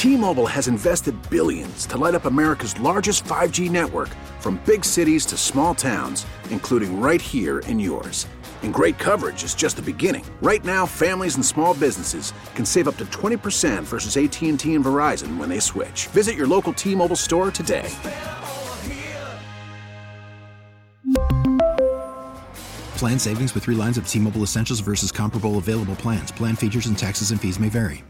T-Mobile has invested billions to light up America's largest 5G network, from big cities to small towns, including right here in yours. And great coverage is just the beginning. Right now, families and small businesses can save up to 20% versus AT&T and Verizon when they switch. Visit your local T-Mobile store today. Plan savings with 3 lines of T-Mobile Essentials versus comparable available plans. Plan features and taxes and fees may vary.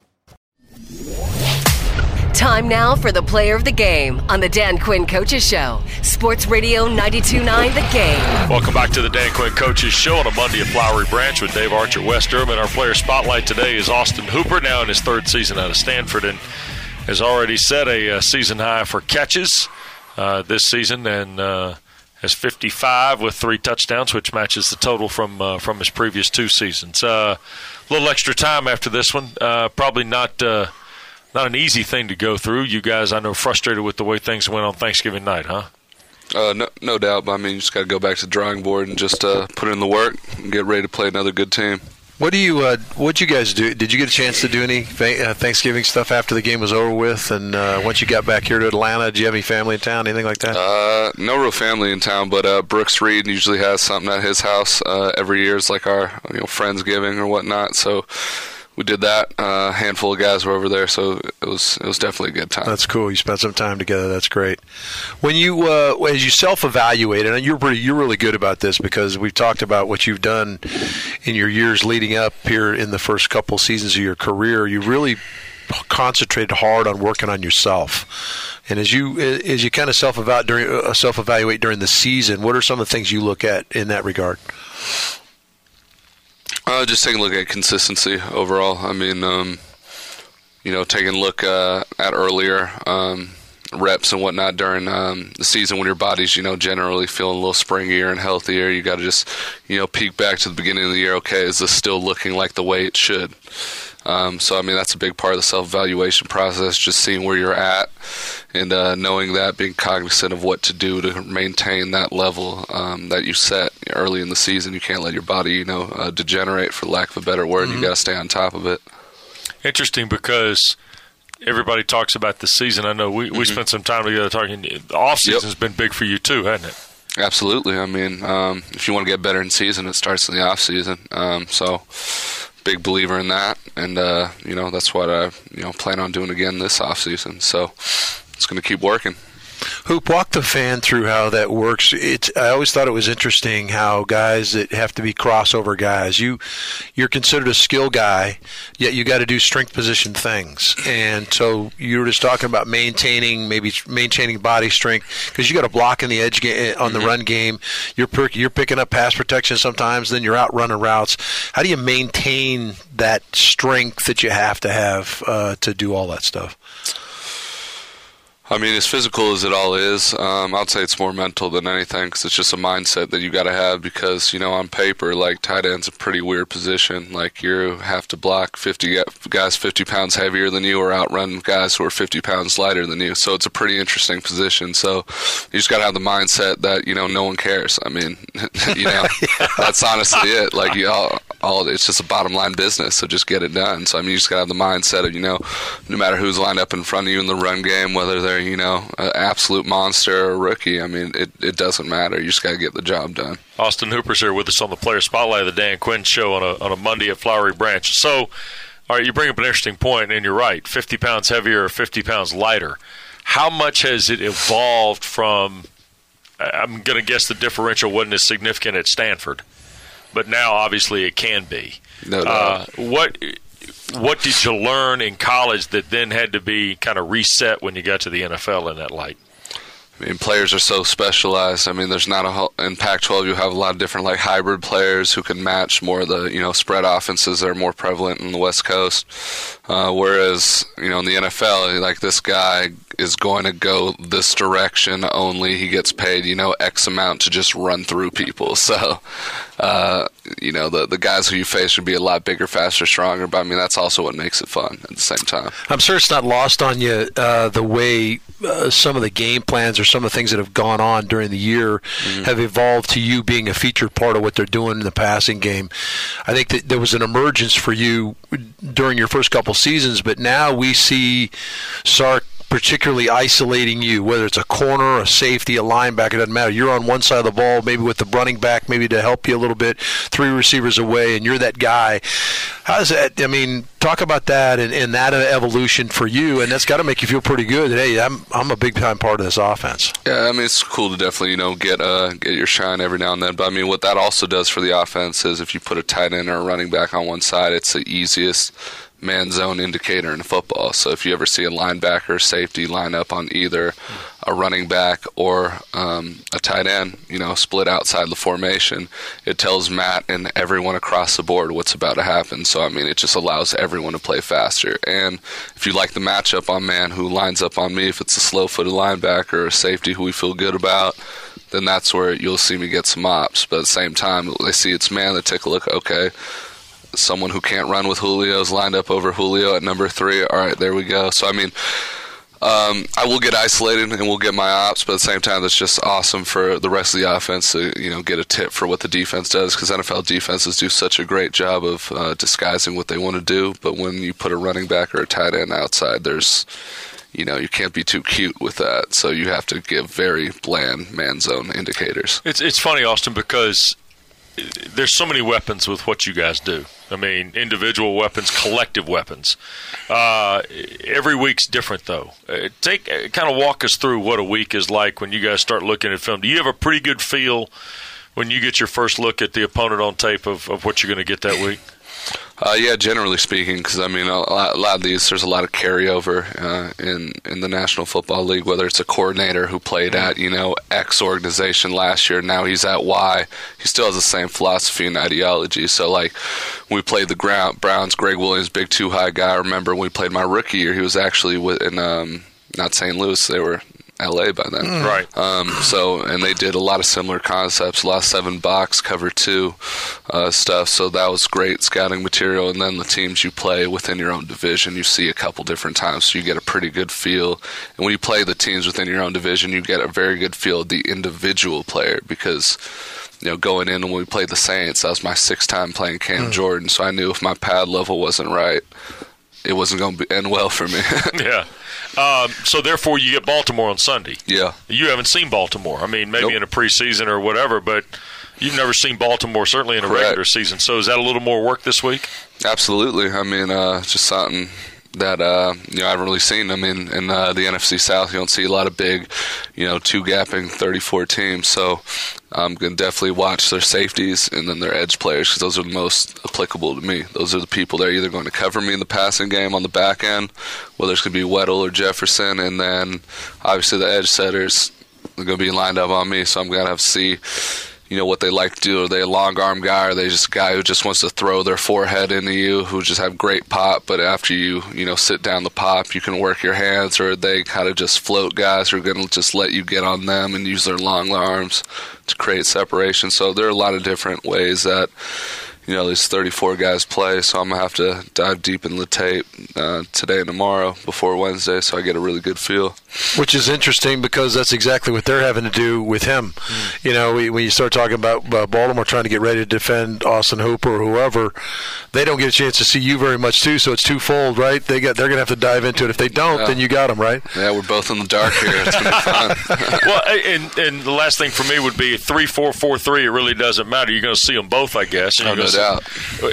Time now for the player of the game on the Dan Quinn Coaches Show. Sports Radio 92.9 The Game. Welcome back to the Dan Quinn Coaches Show on a Monday at Flowery Branch with Dave Archer, West Durham. And our player spotlight today is Austin Hooper, now in his 3rd season out of Stanford, and has already set a season high for catches this season, and has 55 with 3 touchdowns, which matches the total from his previous 2 seasons. A little extra time after this one. Probably not an easy thing to go through. You guys, I know, frustrated with the way things went on Thanksgiving night, huh? No doubt. But I mean, you just got to go back to the drawing board and just put in the work and get ready to play another good team. What'd you guys do? Did you get a chance to do any Thanksgiving stuff after the game was over with? And once you got back here to Atlanta, did you have any family in town, anything like that? No real family in town, but Brooks Reed usually has something at his house every year. It's like our Friendsgiving or whatnot. So we did that. A handful of guys were over there, so it was definitely a good time. That's cool. You spent some time together. That's great. When you as you self-evaluate, and you're really good about this because we've talked about what you've done in your years leading up here in the first couple seasons of your career. You really concentrated hard on working on yourself. And as you kind of self-evaluate during the season, what are some of the things you look at in that regard? Just taking a look at consistency overall. I mean, taking a look at earlier reps and whatnot during the season when your body's, generally feeling a little springier and healthier. You got to just, peek back to the beginning of the year. Okay, is this still looking like the way it should? So, I mean, that's a big part of the self-evaluation process, just seeing where you're at and knowing that, being cognizant of what to do to maintain that level that you set early in the season. You can't let your body, degenerate, for lack of a better word. Mm-hmm. You got to stay on top of it. Interesting, because everybody talks about the season. I know we spent some time together talking. The off-season's been big for you too, hasn't it? Absolutely. I mean, if you want to get better in season, it starts in the off-season. So big believer in that, and that's what I plan on doing again this off season. So it's going to keep working. Hoop, walk the fan through how that works. I always thought it was interesting how guys that have to be crossover guys, you're considered a skill guy, yet you got to do strength position things. And so you were just talking about maintaining body strength, because you got to block in the edge game, on the run game. You're picking up pass protection sometimes, then you're out running routes. How do you maintain that strength that you have to do all that stuff? I mean, as physical as it all is, I'd say it's more mental than anything, because it's just a mindset that you got to have, because, on paper, like, tight end's a pretty weird position. Like, you have to block 50 guys 50 pounds heavier than you, or outrun guys who are 50 pounds lighter than you. So it's a pretty interesting position. So you just got to have the mindset that, no one cares. I mean, that's honestly it. Like, it's just a bottom line business, so just get it done. So, I mean, you just got to have the mindset of, no matter who's lined up in front of you in the run game, whether they're an absolute monster or a rookie. I mean, it doesn't matter. You just got to get the job done. Austin Hooper's here with us on the Player Spotlight of the Dan Quinn Show on a Monday at Flowery Branch. So, all right, you bring up an interesting point, and you're right, 50 pounds heavier or 50 pounds lighter. How much has it evolved from, I'm going to guess the differential wasn't as significant at Stanford, but now obviously it can be. No doubt. What did you learn in college that then had to be kind of reset when you got to the NFL in that light? I mean, players are so specialized. I mean, there's not in Pac-12 you have a lot of different hybrid players who can match more of the spread offenses that are more prevalent in the West Coast. Whereas in the NFL, this guy is going to go this direction only. He gets paid X amount to just run through people. So the guys who you face would be a lot bigger, faster, stronger. But I mean, that's also what makes it fun at the same time. I'm sure it's not lost on you the way some of the game plans or some of the things that have gone on during the year have evolved to you being a featured part of what they're doing in the passing game. I think that there was an emergence for you during your first couple seasons, but now we see Sark particularly isolating you, whether it's a corner, a safety, a linebacker, it doesn't matter. You're on one side of the ball, maybe with the running back, maybe to help you a little bit, 3 receivers away, and you're that guy. How does that, I mean, talk about that and that evolution for you, and that's got to make you feel pretty good that, hey, I'm a big-time part of this offense. Yeah, I mean, it's cool to definitely, get your shine every now and then. But, I mean, what that also does for the offense is if you put a tight end or a running back on one side, it's the easiest man zone indicator in football. So if you ever see a linebacker or safety line up on either a running back or a tight end, split outside the formation, it tells Matt and everyone across the board what's about to happen. So, I mean, it just allows everyone to play faster. And if you like the matchup on man who lines up on me, if it's a slow-footed linebacker or a safety who we feel good about, then that's where you'll see me get some ops. But at the same time, they see it's man, they take a look, okay, someone who can't run with Julio is lined up over Julio at number 3. All right, there we go. So, I mean, I will get isolated and we'll get my ops, but at the same time, that's just awesome for the rest of the offense to, get a tip for what the defense does, because NFL defenses do such a great job of disguising what they want to do. But when you put a running back or a tight end outside, there's, you can't be too cute with that. So you have to give very bland man zone indicators. It's funny, Austin, because there's so many weapons with what you guys do. I mean, individual weapons, collective weapons. Every week's different, though. Kind of walk us through what a week is like when you guys start looking at film. Do you have a pretty good feel when you get your first look at the opponent on tape of what you're going to get that week? Yeah, generally speaking, because, I mean, a lot of these, there's a lot of carryover in the National Football League, whether it's a coordinator who played at, X organization last year, now he's at Y. He still has the same philosophy and ideology. So, like, when we played the Browns, Greg Williams, big two-high guy. I remember when we played my rookie year, he was actually in not St. Louis, they were LA by then. Right. And they did a lot of similar concepts, a lot of 7-box, cover 2 stuff. So that was great scouting material. And then the teams you play within your own division, you see a couple different times, so you get a pretty good feel. And when you play the teams within your own division, you get a very good feel of the individual player, because going in and when we played the Saints, that was my 6th time playing Cam Jordan. So I knew if my pad level wasn't right, it wasn't going to end well for me. Yeah. So therefore, you get Baltimore on Sunday. Yeah. You haven't seen Baltimore. I mean, maybe Nope. in a preseason or whatever, but you've never seen Baltimore, certainly in a regular season. So is that a little more work this week? Absolutely. I mean, just something that I haven't really seen. I mean, in the NFC South, you don't see a lot of big, 2-gapping 34 teams. So I'm going to definitely watch their safeties and then their edge players, because those are the most applicable to me. Those are the people that are either going to cover me in the passing game on the back end, whether it's going to be Weddle or Jefferson, and then obviously the edge setters are going to be lined up on me. So I'm going to have to see what they like to do. Are they a long arm guy? Or are they just a guy who just wants to throw their forehead into you, who just have great pop, but after you sit down the pop, you can work your hands? Or are they kind of just float guys who are going to just let you get on them and use their long arms to create separation? So there are a lot of different ways that these 34 guys play, so I'm going to have to dive deep in the tape today and tomorrow before Wednesday, so I get a really good feel. Which is interesting, because that's exactly what they're having to do with him. When you start talking about Baltimore trying to get ready to defend Austin Hooper or whoever, they don't get a chance to see you very much too, so it's twofold, right? They're going to have to dive into it. If they don't, then you got them, right? Yeah, we're both in the dark here. It's going to be fun. Well, and the last thing for me would be 3-4-4-3. It really doesn't matter. You're going to see them both, I guess. No doubt. Do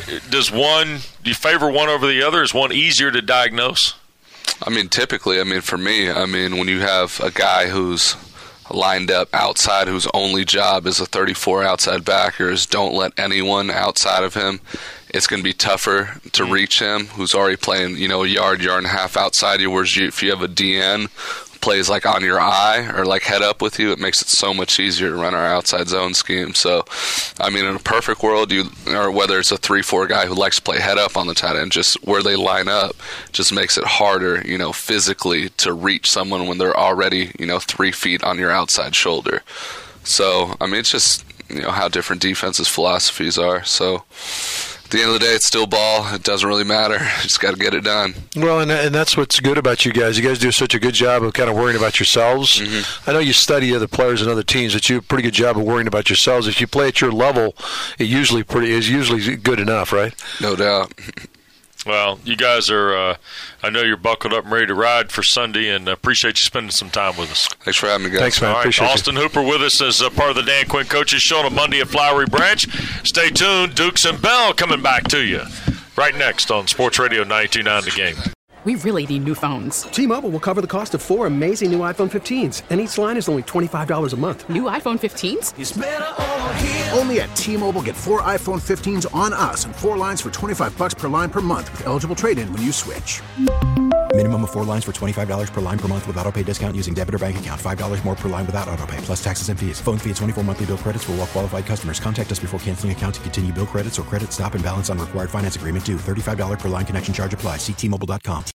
you favor one over the other? Is one easier to diagnose? I mean, typically, for me, when you have a guy who's lined up outside, whose only job is a 34 outside backers, don't let anyone outside of him, it's going to be tougher to reach him, who's already playing, a yard and a half outside you, whereas if you have a DN plays like on your eye or like head up with you, it makes it so much easier to run our outside zone scheme. So, in a perfect world, or whether it's a 3-4 guy who likes to play head up on the tight end, just where they line up just makes it harder, physically to reach someone when they're already, 3 feet on your outside shoulder. So, it's just, how different defenses' philosophies are. So, at the end of the day, it's still ball. It doesn't really matter. You just got to get it done. Well, and that's what's good about you guys. You guys do such a good job of kind of worrying about yourselves. I know you study other players and other teams, but you do a pretty good job of worrying about yourselves. If you play at your level, it is usually good enough, right? No doubt. Well, you guys are, I know you're buckled up and ready to ride for Sunday, and appreciate you spending some time with us. Thanks for having me, guys. Thanks, man. All right, Appreciate Austin Hooper with us as part of the Dan Quinn Coaches Show on a Monday at Flowery Branch. Stay tuned. Dukes and Bell coming back to you right next on Sports Radio 92.9 The Game. We really need new phones. T-Mobile will cover the cost of 4 amazing new iPhone 15s, and each line is only $25 a month. New iPhone 15s? It's better over here. Only at T-Mobile, get 4 iPhone 15s on us and 4 lines for $25 per line per month with eligible trade-in when you switch. Minimum of 4 lines for $25 per line per month with autopay discount using debit or bank account. $5 more per line without autopay, plus taxes and fees. Phone fee at 24 monthly bill credits for well-qualified customers. Contact us before canceling account to continue bill credits or credit stop and balance on required finance agreement due. $35 per line connection charge applies. See T-Mobile.com.